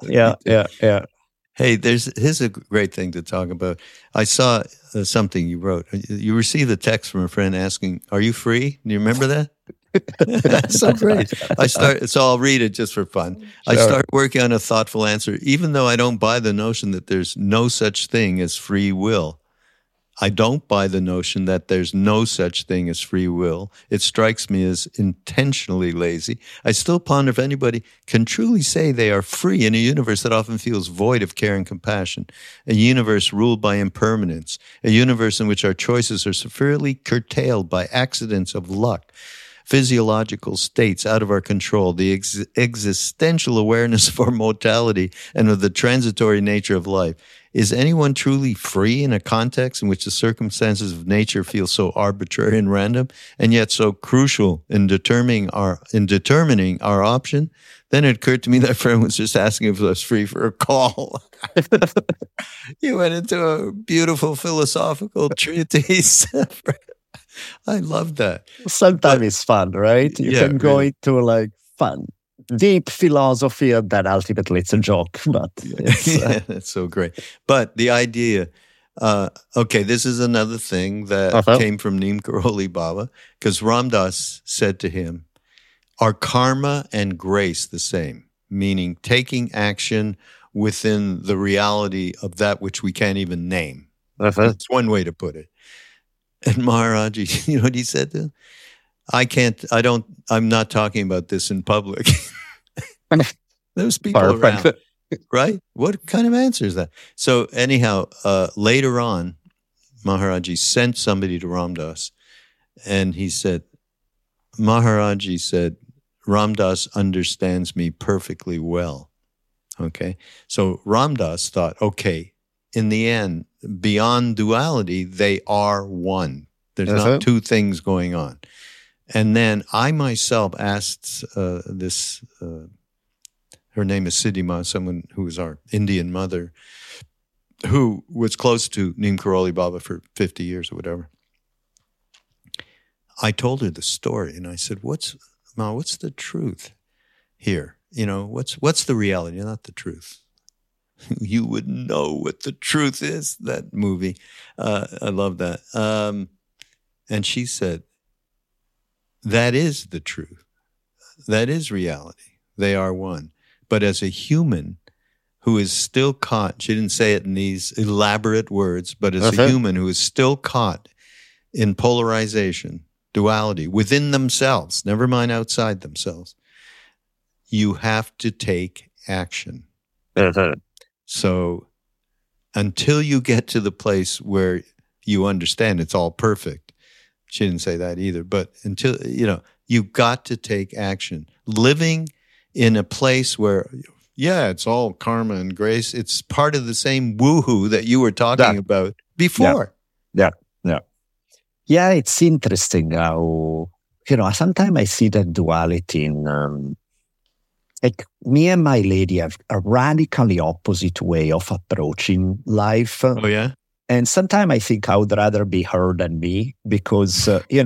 Yeah. Hey, here's a great thing to talk about. I saw something you wrote. You received a text from a friend asking, "Are you free?" Do you remember that? That's so great. So I'll read it just for fun. Sure. I start working on a thoughtful answer, even though I don't buy the notion that there's no such thing as free will. I don't buy the notion that there's no such thing as free will. It strikes me as intentionally lazy. I still ponder if anybody can truly say they are free in a universe that often feels void of care and compassion, a universe ruled by impermanence, a universe in which our choices are severely curtailed by accidents of luck, physiological states out of our control, the existential awareness of our mortality and of the transitory nature of life. Is anyone truly free in a context in which the circumstances of nature feel so arbitrary and random, and yet so crucial in determining our option? Then it occurred to me that friend was just asking if I was free for a call. You went into a beautiful philosophical treatise. I love that. Sometimes it's fun, right? You can go into like fun, deep philosophy, and then ultimately it's a joke. But that's so great. But the idea, this is another thing that came from Neem Karoli Baba, because Ram Dass said to him, "Are karma and grace the same?" Meaning taking action within the reality of that which we can't even name. That's one way to put it. And Maharaji, you know what he said to him? I'm not talking about this in public. There's people around, right? What kind of answer is that? So anyhow, later on, Maharaji sent somebody to Ram Dass, and Maharaji said, Ram Dass understands me perfectly well. Okay. So Ram Dass thought, okay, in the end, beyond duality, they are one. There's not two things going on. And then I myself asked this, her name is Siddhima, someone who was our Indian mother, who was close to Neem Karoli Baba for 50 years or whatever. I told her the story, and I said, what's the truth here? You know, what's the reality, not the truth? You would know what the truth is, that movie. I love that. And she said, that is the truth. That is reality. They are one. But as a human who is still caught, she didn't say it in these elaborate words, but as a human who is still caught in polarization, duality within themselves, never mind outside themselves, you have to take action. So until you get to the place where you understand it's all perfect, she didn't say that either, but until, you've got to take action. Living in a place where, it's all karma and grace. It's part of the same woohoo that you were talking about before. Yeah, it's interesting how, sometimes I see that duality in, like me and my lady have a radically opposite way of approaching life. Oh, yeah? And sometimes I think I would rather be her than me because,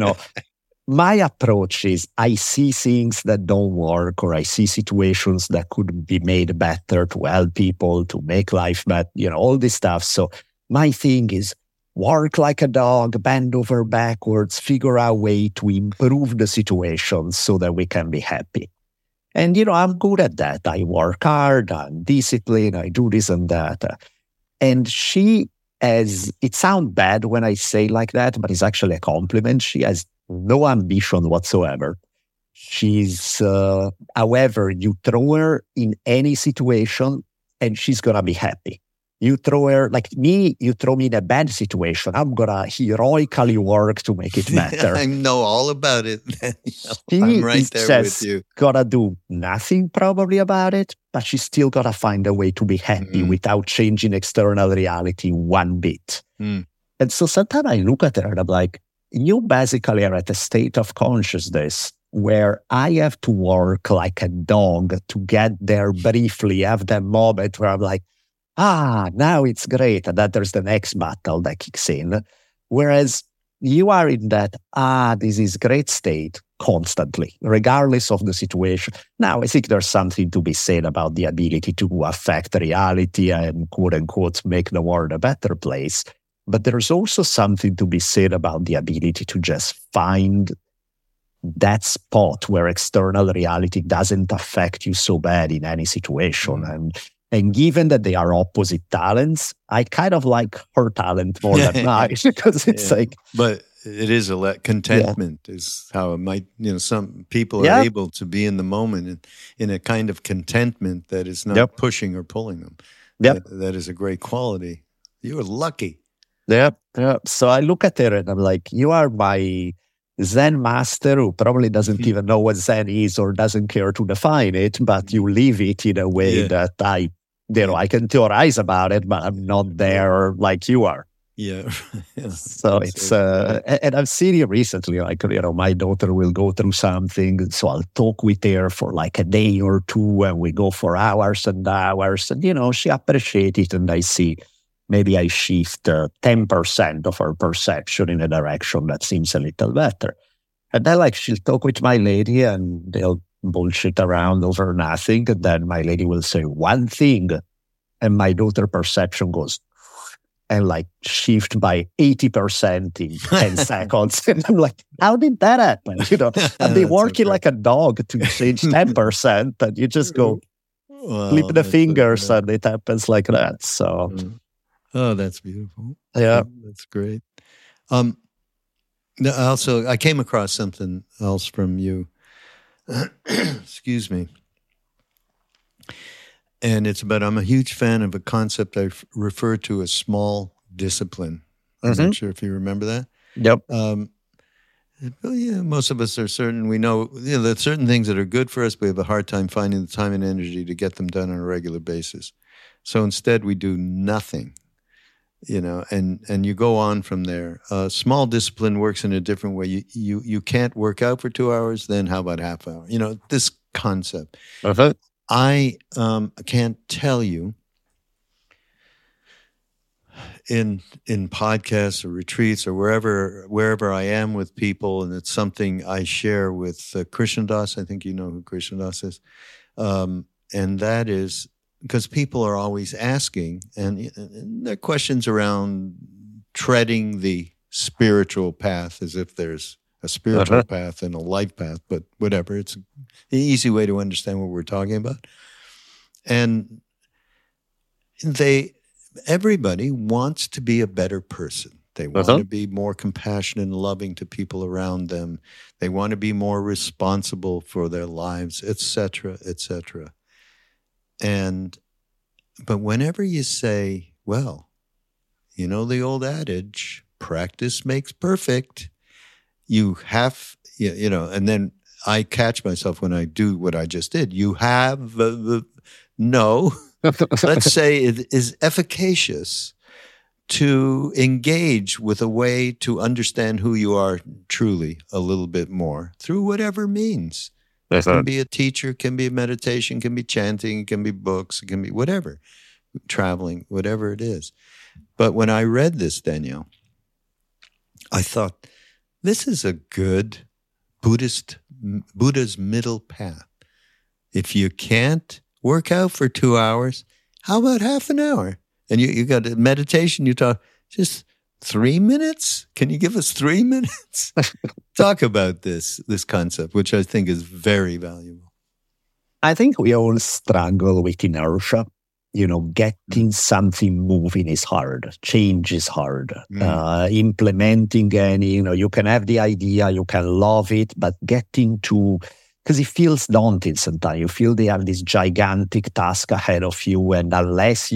my approach is I see things that don't work, or I see situations that could be made better to help people, to make life better, all this stuff. So my thing is work like a dog, bend over backwards, figure out a way to improve the situation so that we can be happy. And, I'm good at that. I work hard, I'm disciplined, I do this and that. And she it sounds bad when I say like that, but it's actually a compliment. She has no ambition whatsoever. She's, however, you throw her in any situation and she's going to be happy. You throw her, like me, you throw me in a bad situation, I'm going to heroically work to make it better. I know all about it. I'm right there with you. Got to do nothing probably about it, but she's still got to find a way to be happy without changing external reality one bit. And so sometimes I look at her and I'm like, you basically are at a state of consciousness where I have to work like a dog to get there briefly, have that moment where I'm like, now it's great. And then there's the next battle that kicks in. Whereas you are in that, this is great state constantly, regardless of the situation. Now, I think there's something to be said about the ability to affect reality and quote unquote make the world a better place. But there's also something to be said about the ability to just find that spot where external reality doesn't affect you so bad in any situation. And given that they are opposite talents, I kind of like her talent more than mine because it's like. But it is contentment is how it might, some people are able to be in the moment and in a kind of contentment that is not pushing or pulling them. That is a great quality. You're lucky. So I look at her and I'm like, you are my Zen master who probably doesn't even know what Zen is or doesn't care to define it, but you live it in a way that I can theorize about it, but I'm not there like you are. So it's, and I've seen it recently, like, my daughter will go through something, so I'll talk with her for like a day or two, and we go for hours and hours, and, she appreciates it, and I see maybe I shift 10% of her perception in a direction that seems a little better. And then, she'll talk with my lady, and they'll bullshit around over nothing, and then my lady will say one thing, and my daughter perception goes and shift by 80% in 10 seconds. And I'm like, how did that happen? And they working like a dog to change 10%, and you just go flip the fingers and it happens like that. So oh, that's beautiful. Yeah. That's great. Also, I came across something else from you. Excuse me. And it's about, I'm a huge fan of a concept I refer to as small discipline. I'm not sure if you remember that. Yep. Yeah, most of us are certain. We know, there's certain things that are good for us, but we have a hard time finding the time and energy to get them done on a regular basis. So instead, we do nothing, and you go on from there. Small discipline works in a different way. You can't work out for 2 hours, then how about half hour? This concept. Uh-huh. I can't tell you in podcasts or retreats or wherever I am with people, and it's something I share with Krishnadas. I think you know who Krishnadas is, and that is because people are always asking, and there are questions around treading the spiritual path, as if there's a spiritual path and a life path, but whatever. It's an easy way to understand what we're talking about, and everybody wants to be a better person. They want to be more compassionate and loving to people around them. They want to be more responsible for their lives, etc., etc. But whenever you say, well, the old adage, practice makes perfect, you have, and then I catch myself when I do what I just did. You have, no. Let's say it is efficacious to engage with a way to understand who you are truly a little bit more through whatever means. It can be a teacher, can be meditation, can be chanting, it can be books, it can be whatever, traveling, whatever it is. But when I read this, Danielle, I thought, this is a good Buddha's middle path. If you can't work out for 2 hours, how about half an hour? And you got a meditation, you talk just 3 minutes? Can you give us 3 minutes? Talk about this concept, which I think is very valuable. I think we all struggle with inertia. Getting something moving is hard. Change is hard. Implementing any, you can have the idea, you can love it, but getting to, because it feels daunting sometimes. You feel they have this gigantic task ahead of you, and unless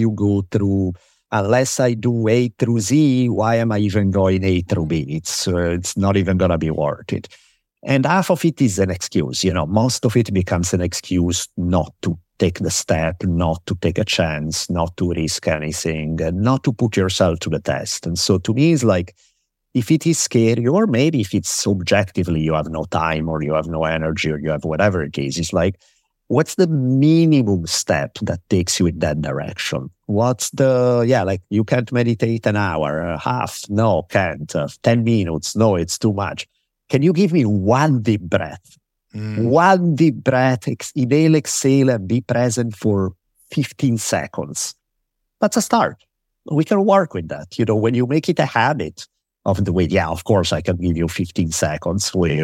I do A through Z, why am I even going A through B? It's not even going to be worth it. And half of it is an excuse. Most of it becomes an excuse not to take the step, not to take a chance, not to risk anything, not to put yourself to the test. And so to me, it's like, if it is scary, or maybe if it's subjectively you have no time or you have no energy or you have whatever it is, it's like, what's the minimum step that takes you in that direction? You can't meditate an hour, half, no, can't, 10 minutes, no, it's too much. Can you give me one deep breath? One deep breath, inhale, exhale, and be present for 15 seconds. That's a start. We can work with that. When you make it a habit of the way, of course, I can give you 15 seconds where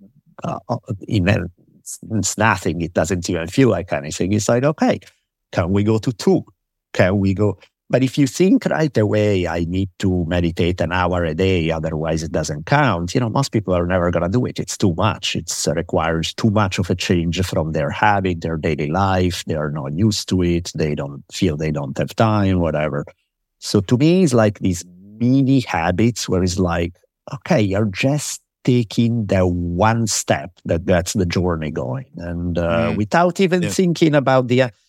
it's nothing. It doesn't even feel like anything. It's like, okay, can we go to 2? Can we go? But if you think right away, I need to meditate an hour a day, otherwise it doesn't count, most people are never going to do it. It's too much. It requires too much of a change from their habit, their daily life. They are not used to it. They don't feel they don't have time, whatever. So to me, it's like these mini habits where it's like, okay, you're just taking the one step that gets the journey going. And without even thinking about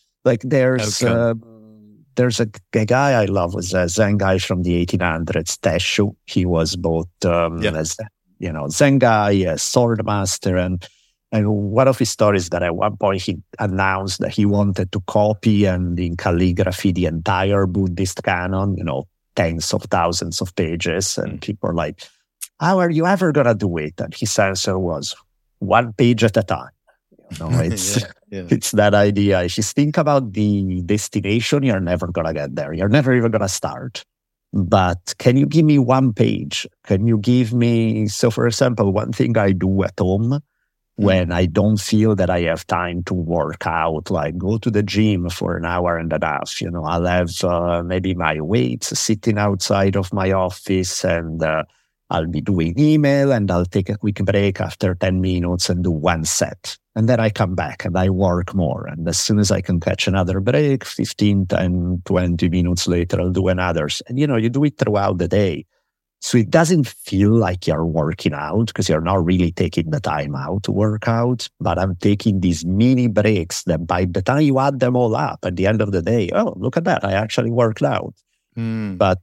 there's a guy I love, was a Zen guy from the 1800s, Teshu. He was both, Zen guy, a sword master. And one of his stories that at one point he announced that he wanted to copy and in calligraphy the entire Buddhist canon, tens of thousands of pages. And people are like, how are you ever going to do it? And his answer was, 1 page at a time. It's that idea. If you think about the destination, you're never going to get there. You're never even going to start. But can you give me 1 page? Can you give me, so for example, one thing I do at home when I don't feel that I have time to work out, like go to the gym for an hour and a half, I'll have maybe my weights sitting outside of my office, and I'll be doing email, and I'll take a quick break after 10 minutes and do 1 set. And then I come back and I work more. And as soon as I can catch another break, 15, 10, 20 minutes later, I'll do another. And, you do it throughout the day. So it doesn't feel like you're working out because you're not really taking the time out to work out, but I'm taking these mini breaks that by the time you add them all up at the end of the day, oh, look at that, I actually worked out. But,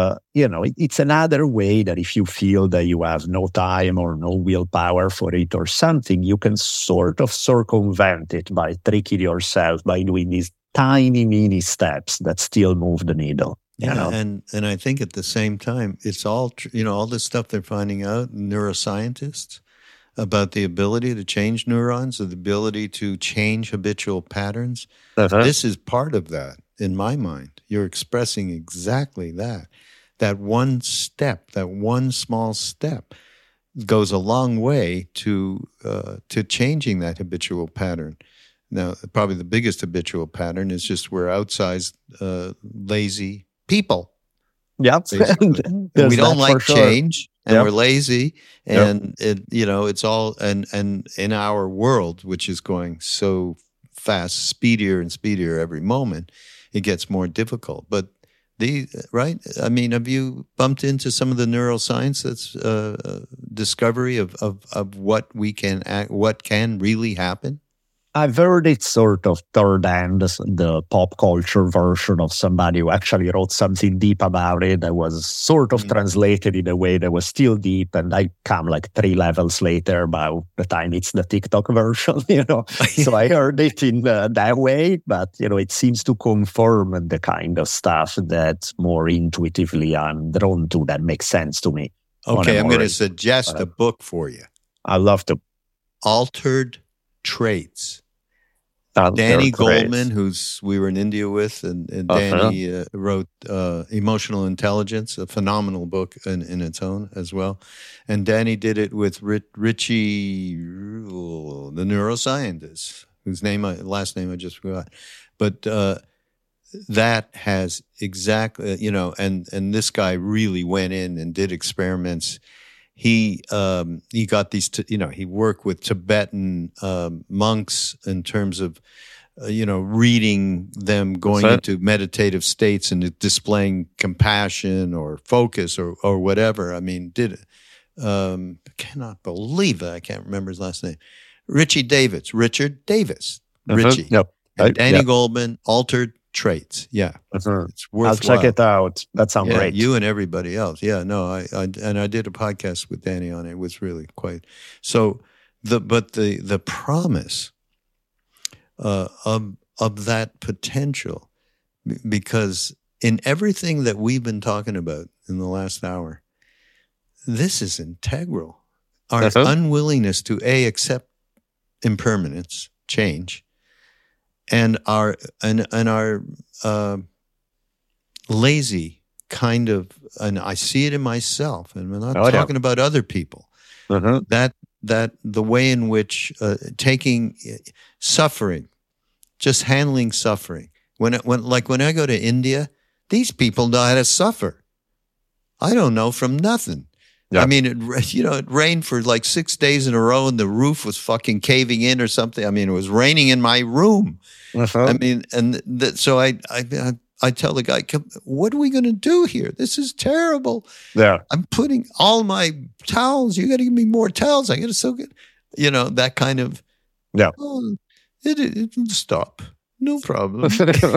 it's another way that if you feel that you have no time or no willpower for it or something, you can sort of circumvent it by tricking yourself by doing these tiny mini steps that still move the needle. And I think at the same time, it's all, all this stuff they're finding out, neuroscientists, about the ability to change neurons, the ability to change habitual patterns. This is part of that, in my mind. You're expressing exactly that. That one step, that one small step goes a long way to changing that habitual pattern. Now, probably the biggest habitual pattern is just we're outsized, lazy people. Yep. We don't like change, and we're lazy, and it's all and in our world, which is going so fast, speedier and speedier every moment, it gets more difficult. But right? I mean, have you bumped into some of the neuroscience that's discovery of what can really happen? I've heard it sort of third hand, the pop culture version of somebody who actually wrote something deep about it that was sort of translated in a way that was still deep. And I come like 3 levels later by the time it's the TikTok version, So I heard it in that way, but, it seems to confirm the kind of stuff that more intuitively I'm drawn to that makes sense to me. Okay, I'm going to suggest a book for you. I love to. Altered Traits. Danny Goleman, we were in India with, and Danny wrote Emotional Intelligence, a phenomenal book in its own as well. And Danny did it with Richie, the neuroscientist, whose last name I just forgot. But that has exactly, and this guy really went in and did experiments. He got these, he worked with Tibetan monks in terms of, reading them going into meditative states and displaying compassion or focus or whatever. I mean, cannot believe that I can't remember his last name. Richard Davis. Richie. Yep. And Danny Goleman, Altered Traits. Yeah. It's worthwhile. I'll check it out. That sounds great. You and everybody else. Yeah, no, I did a podcast with Danny on it. It was really quite so the promise of that potential, because in everything that we've been talking about in the last hour, this is integral. Our unwillingness to accept impermanence, change, and our lazy kind of, and I see it in myself, and we're not talking about other people. That the way in which taking suffering, just handling suffering. When I go to India, these people know how to suffer. I don't know from nothing. Yeah. I mean, it rained for like 6 days in a row, and the roof was fucking caving in or something. I mean, it was raining in my room. I mean, so I tell the guy, what are we going to do here? This is terrible. Yeah, I'm putting all my towels. You got to give me more towels. I got to soak it. That kind of. Yeah. Oh, it will stop. No problem.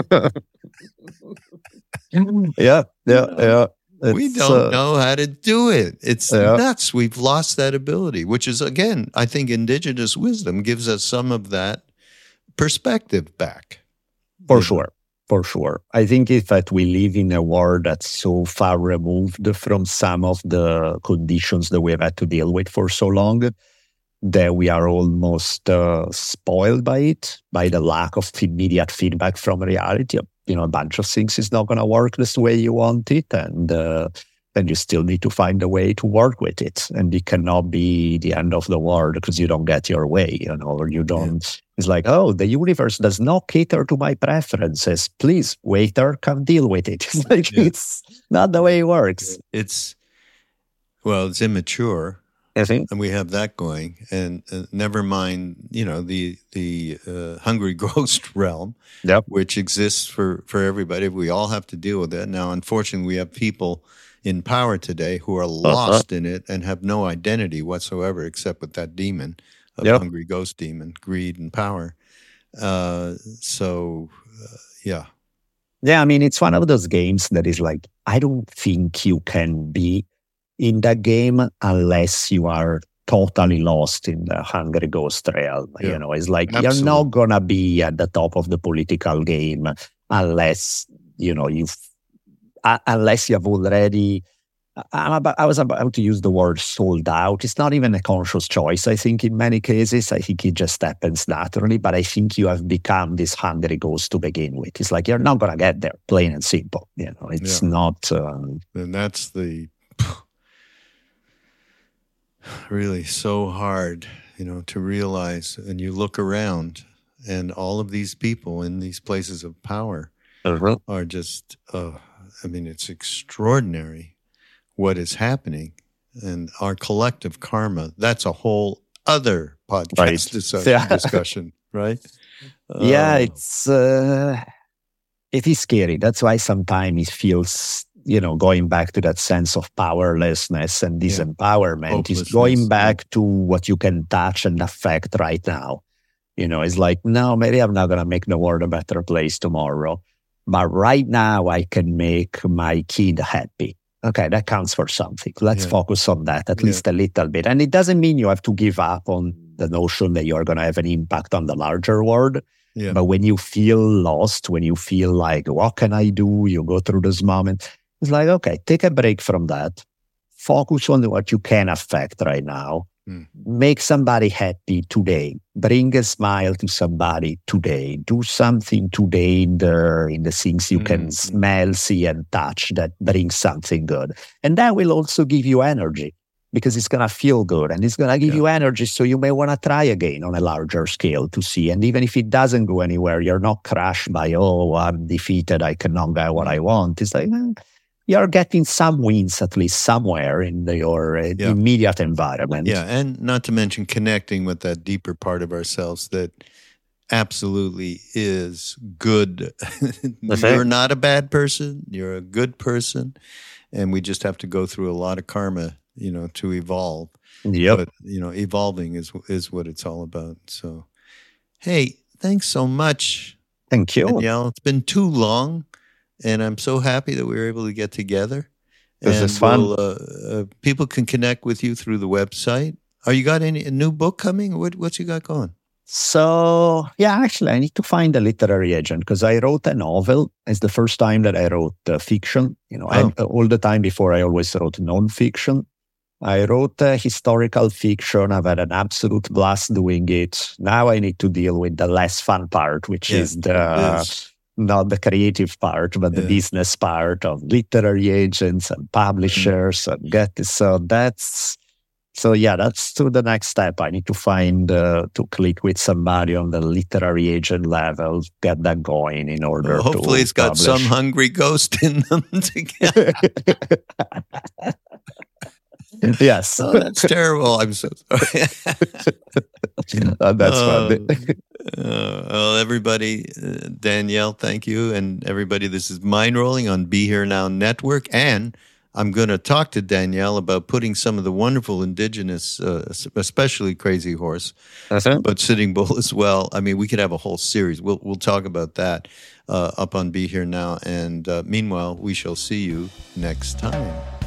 Yeah. We don't know how to do it. It's nuts. We've lost that ability, which is, again, I think indigenous wisdom gives us some of that perspective back. For sure. I think that we live in a world that's so far removed from some of the conditions that we've had to deal with for so long that we are almost spoiled by it, by the lack of immediate feedback from reality. A bunch of things is not going to work the way you want it, and then you still need to find a way to work with it. And it cannot be the end of the world because you don't get your way, or you don't. Yeah. It's like, oh, the universe does not cater to my preferences. Please, waiter, come deal with it. It's like, it's not the way it works. It's immature. And we have that going, and never mind, the hungry ghost realm, which exists for everybody. We all have to deal with that. Now, unfortunately, we have people in power today who are lost in it and have no identity whatsoever except with that demon of hungry ghost demon, greed and power. Yeah. Yeah, I mean, it's one of those games that is like, I don't think you can be in that game unless you are totally lost in the hungry ghost realm. Yeah, you know, it's like absolutely. You're not gonna be at the top of the political game unless unless you have already. I was about to use the word sold out. It's not even a conscious choice. I think in many cases, I think it just happens naturally. But I think you have become this hungry ghost to begin with. It's like you're not gonna get there, plain and simple. You know, it's not. And that's the really so hard, you know, to realize. And you look around, and all of these people in these places of power are just. I mean, it's extraordinary what is happening, and our collective karma. That's a whole other podcast discussion, right? Yeah, it is scary. That's why sometimes it feels, you know, going back to that sense of powerlessness and disempowerment is going back to what you can touch and affect right now. You know, it's like, no, maybe I'm not going to make the world a better place tomorrow, but right now I can make my kid happy. Okay, that counts for something. Let's focus on that at least a little bit. And it doesn't mean you have to give up on the notion that you're going to have an impact on the larger world. Yeah. But when you feel lost, when you feel like, what can I do? You go through this moment. It's like, okay, take a break from that. Focus on what you can affect right now. Make somebody happy today. Bring a smile to somebody today. Do something today in the things you can smell, see, and touch that brings something good. And that will also give you energy because it's going to feel good and it's going to give you energy. So you may want to try again on a larger scale to see. And even if it doesn't go anywhere, you're not crushed by, oh, I'm defeated, I cannot get what I want. It's like, you're getting some wins at least somewhere in your immediate environment. Yeah, and not to mention connecting with that deeper part of ourselves that absolutely is good. You're not a bad person. You're a good person. And we just have to go through a lot of karma, you know, to evolve. Yep. But, you know, evolving is what it's all about. So, hey, thanks so much. Thank you. Danielle. It's been too long. And I'm so happy that we were able to get together. This is fun. People can connect with you through the website. Are you got a new book coming? What's you got going? So, actually, I need to find a literary agent because I wrote a novel. It's the first time that I wrote fiction. You know, all the time before I always wrote nonfiction. I wrote historical fiction. I've had an absolute blast doing it. Now I need to deal with the less fun part, which is not the creative part, but the business part of literary agents and publishers and get this. So that's to the next step. I need to find to click with somebody on the literary agent level, get that going in order to hopefully it's got some hungry ghost in them together. Yes. Oh, that's terrible. I'm so sorry. That's fun. Well, everybody, Danielle, thank you. And everybody, this is Mind Rolling on Be Here Now Network. And I'm going to talk to Danielle about putting some of the wonderful indigenous, especially Crazy Horse, but Sitting Bull as well. I mean, we could have a whole series. We'll talk about that up on Be Here Now. And meanwhile, we shall see you next time.